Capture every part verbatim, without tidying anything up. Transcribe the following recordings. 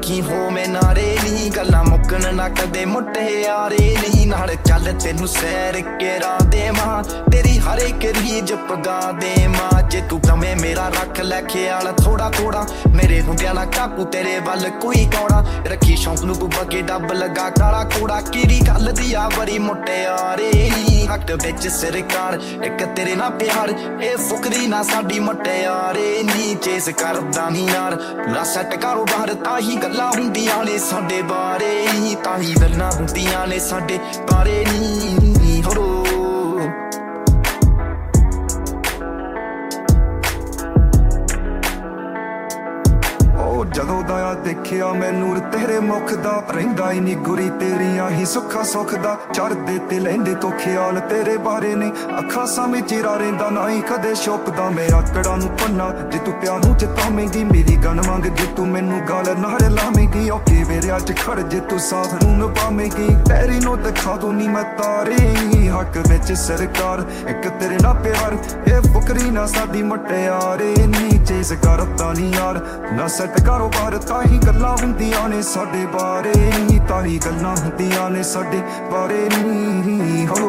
रखी हो मैं नारे नहीं गल्लां मुक्कन ना कदे मुटियारे नहीं नाल चल तेनू सैर केरा देवां तेरी हर एक रीज पगा देवां जे तू कमे मेरा रख लै ख्याल थोड़ा थोड़ा मेरे हुंदियां ना काकू तेरे वल कोई कौड़ा रखी शौक नू तू बगे डब लगा काला कूड़ा किरी गल दी आ बड़ी मुटियारे हक विच सरकार एक तेरे ना प्यार ए फुकरी ना साडी मुटियारे नी चेस करदा नी यार ना सैट कारोबार ताही गल्लां हुंदियां ने साडे बारे ताही गल्लां हुंदियां ने साडे बारे नी हो जदों दा देखिया मैं नूर तेरे मुख दा रहिंदा ही नी गुरी तेरियां ही सुखा सुख दा चढ़दे ते लैंदे तो ख्याल तेरे बारे ने अखां सामे चिरा रहिंदा ना ही कदे छुपदा मैं आकड़ा नू पन्ना जे तू प्यार नू जतावेंगी मेरी गन मंग जे तू मैनू गल नाल लावेंगी औके वेरे अज खड़ जे तू साथ नू निभावेंगी तेरी नू दिखा दूं नी मैं तारे हक विच सरकार एक तेरे ना प्यार ए फुकरी ना साडी मुटियारे नी चेस करदा नी यार ना सैट कारोबार ताही गल्लां हुंदियां ने साडे बारे ताही गल्लां हुंदियां ने साडे बारे नी हो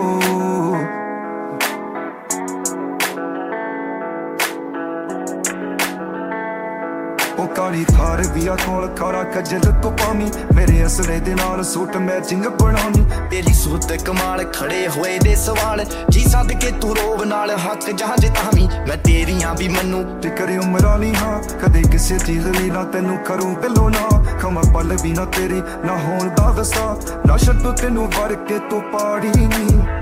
ओ काली थार भी आ कोल कारा कजल तो पामी मेरे असरे दे नाल सूट मैचिंग बनानी तेरी सूरत कमाल खड़े होए दे सवाल जी सद के तू रोब नाल हक जहां तामी मैं तेरियां भी मन्नू ते करे उमरा नी हां कदे किसे चीज ली ना तेनू करूं दिलों ना खमा पल भी ना तेरी ना होण दा दसा ना छड्डू तेनू वर के तू पाड़ी नी